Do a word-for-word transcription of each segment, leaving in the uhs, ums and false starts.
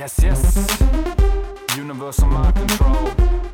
Yes, yes. Universal mind control.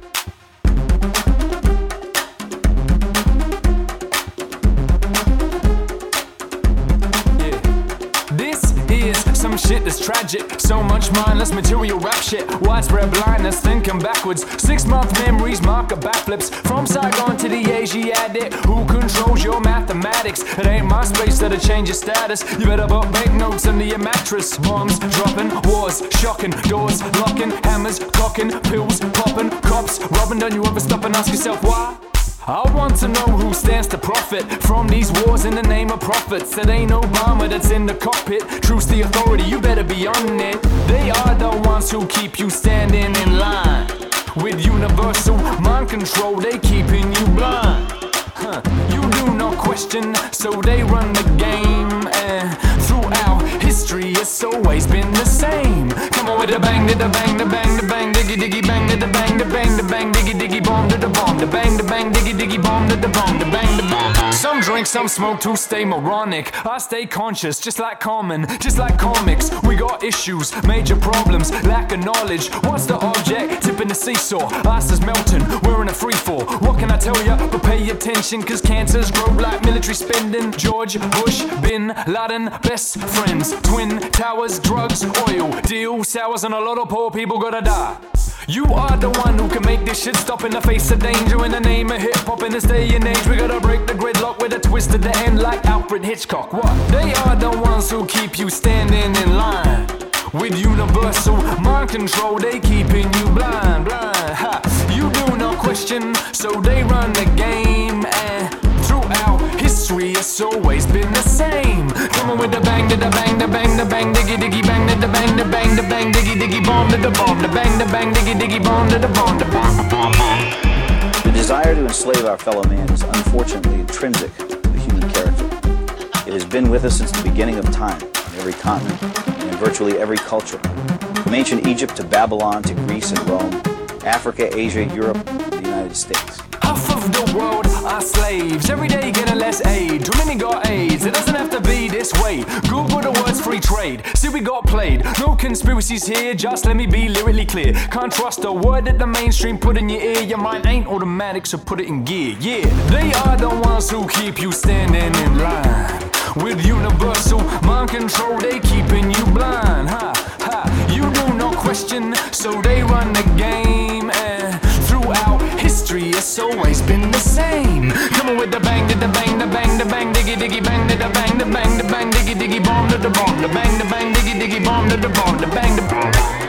Some shit that's tragic, so much mindless material rap shit. Widespread blindness, thinking backwards. Six month memories, marker backflips. From Saigon to the Asiatic. Who controls your mathematics? It ain't my space that'll change your status. You better put banknotes under your mattress. Bombs dropping, wars shocking, doors locking, hammers cocking, pills popping, cops robbing. Don't you ever stop and ask yourself why? I want to know who stands to profit from these wars in the name of profits. It ain't Obama that's in the cockpit. Truth's the authority, you better be on it. They are the ones who keep you standing in line. With universal mind control, they keeping you blind. Huh. You do not question, so they run the game. And throughout history, it's always been the same. Come on with the bang, the bang, the bang, the bang, diggy diggy bang, the bang, the bang, the bang, diggy diggy bomb, the bomb, the bang, the bang, diggy diggy bomb, the bomb, the bang, the bomb. Some drink, some smoke to stay moronic. I stay conscious, just like common, just like comics. We got issues, major problems, lack of knowledge. What's the object? Tipping the seesaw, ice is melting, we're in a free fall. What can I tell ya? But pay attention, cause cancers grow like military spending. George Bush, Bin Laden, best friends, twin towers, drugs, oil, deal sours, and a lot of poor people gotta die. You are the one who can make this shit stop in the face of danger. In the name of hip-hop in this day and age, we gotta break the gridlock with a twist at the end like Alfred Hitchcock. What? They are the ones who keep you standing in line. With universal mind control, they keeping you blind, blind. Ha. You do not question, so they run the game. And throughout history, it's always been the same. Come on with the bang, the bang, the bang, the bang, diggy diggy bang, the bang, the bang, the bang, diggy diggy bomb, the bomb, the bang, the bang, diggy diggy bomb, the bomb, the bomb, bomb. The desire to enslave our fellow man is unfortunately intrinsic to the human character. It has been with us since the beginning of time, on every continent, and in virtually every culture. From ancient Egypt to Babylon to Greece and Rome, Africa, Asia, Europe, the United States. Half of the world are slaves, every day getting less aid. Too many got AIDS, it doesn't have to be this way. Google the words free trade, see we got played. No conspiracies here, just let me be lyrically clear. Can't trust a word that the mainstream put in your ear. Your mind ain't automatic, so put it in gear. Yeah, they are the ones who keep you standing in line. With universal mind control, they keeping you blind. Ha, ha, you do not question, so they run the game. And throughout history, it's always been the same. Come on with the bang, the bang, the bang, the bang, diggy diggy bang, the bang, the bang, the bang, diggy diggy bomb, the bomb, the bang, the bang, diggy diggy bomb, the bomb, the bang, the bomb.